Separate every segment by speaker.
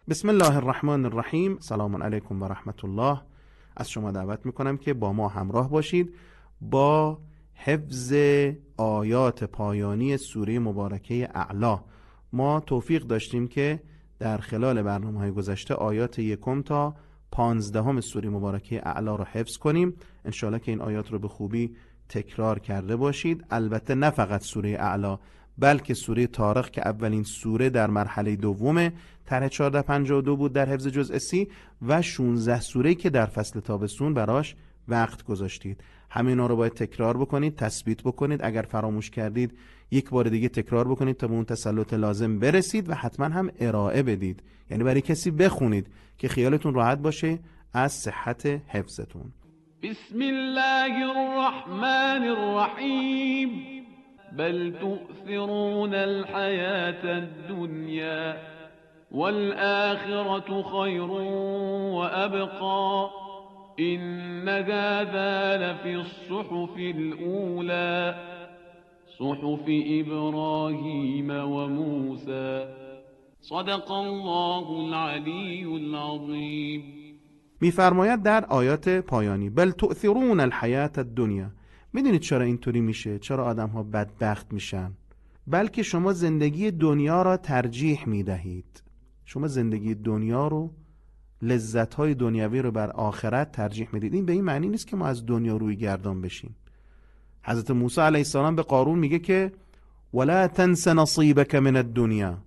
Speaker 1: بسم الله الرحمن الرحیم. سلام علیکم و رحمت الله. از شما دعوت میکنم که با ما همراه باشید با حفظ آیات پایانی سوره مبارکه اعلی. ما توفیق داشتیم که در خلال برنامه‌های گذشته آیات 1 تا 15 سوره مبارکه اعلی رو حفظ کنیم. انشاءالله که این آیات رو به خوبی تکرار کرده باشید. البته نه فقط سوره اعلی، بلکه سوره طارق که اولین سوره در مرحله دومه، طرح 1452 بود در حفظ جزء سی، و 16 سوره‌ای که در فصل تابستون براش وقت گذاشتید. همینا رو باید تکرار بکنید، تثبیت بکنید. اگر فراموش کردید یک بار دیگه تکرار بکنید تا به اون تسلط لازم برسید و حتما هم ارائه بدید، یعنی برای کسی بخونید که خیالتون راحت باشه از صحت حفظتون.
Speaker 2: بسم الله الرحمن الرحیم بل تؤثرون الحياة الدنيا والآخرة خير وأبقى إن هذا لفي الصحف الأولى صحف إبراهيم وموسى صدق الله العلي العظيم.
Speaker 1: میفرماید در آیات پایانی بل تؤثرون الحیاة الدنیا. میدونید چرا اینطوری میشه؟ چرا آدم ها بدبخت میشن؟ بلکه شما زندگی دنیا را ترجیح میدهید. شما زندگی دنیا رو، لذت‌های دنیوی رو بر آخرت ترجیح میدید. این به این معنی نیست که ما از دنیا روی گردان بشیم. حضرت موسی علیه السلام به قارون میگه که ولا تنس نصیبک من الدنیا،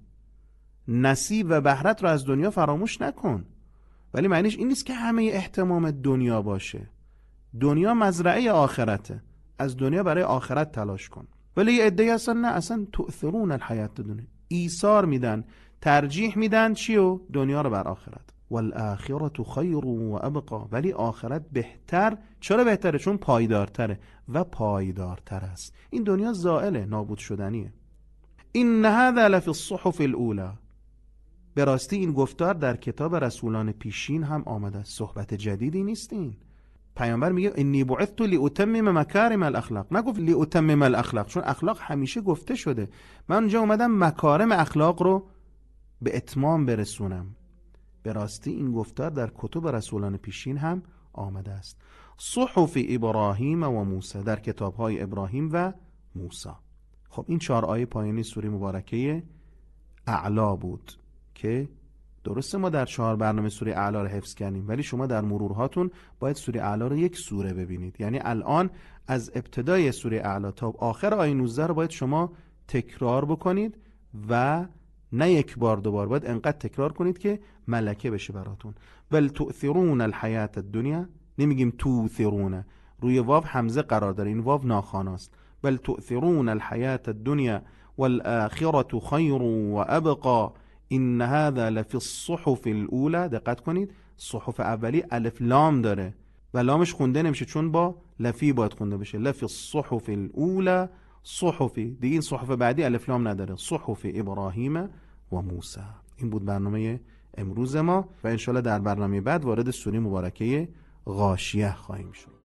Speaker 1: نصیب و بهرت رو از دنیا فراموش نکن. ولی معنیش این نیست که همه اهتمام دنیا باشه. دنیا مزرعه آخرته، از دنیا برای آخرت تلاش کن. ولی یه عده‌ای هستن نه، اصلا تؤثرون الحیاة الدنیا، ایثار میدن، ترجیح میدن چیو؟ دنیا رو بر آخرت. والآخرة خیر و ابقا، ولی آخرت بهتر. چرا بهتره؟ چون پایدارتره و پایدارتر است. این دنیا زائله، نابود شدنیه. این هذا لفی الصحف الاولی، به راستی این گفتار در کتاب رسولان پیشین هم آمده است، صحبت جدیدی نیست. این پیامبر میگه انی بعثت لاتمم مکارم الاخلاق، نگفت لاتمم الاخلاق، چون اخلاق همیشه گفته شده. من اونجا اومدم مکارم اخلاق رو به اتمام برسونم. به راستی این گفتار در کتب رسولان پیشین هم آمده است. صحف ابراهیم و موسی، در کتاب‌های ابراهیم و موسی. خب این 4 آیه پایانی سوره مبارکه اعلی بود که درسته ما در 4 برنامه سوره اعلی رو حفظ کردیم، ولی شما در مرورهاتون باید سوره اعلی رو یک سوره ببینید. یعنی الان از ابتدای سوره اعلی تا آخر آیه 19 رو باید شما تکرار بکنید و نه یک بار دوبار، باید انقدر تکرار کنید که ملکه بشه براتون. بل تؤثرون الحیاة الدنیا، نمیگیم توثرون، روی واو حمزه قرار داره، این واو ناخواناست. بل تؤثرون الحیاة الدنیا والآخرة خیر و ابقا این هذا لفی الصحف الاولی. دقت کنید، صحف اولی الف لام داره و لامش خونده نمیشه چون با لفی باید خونده بشه. لفی الصحف الاولی صحفی، دیگه این صحف بعدی الف لام نداره. صحف ابراهیم و موسی. این بود برنامه امروز ما و انشالله در برنامه بعد وارد سوره مبارکه غاشیه خواهیم شد.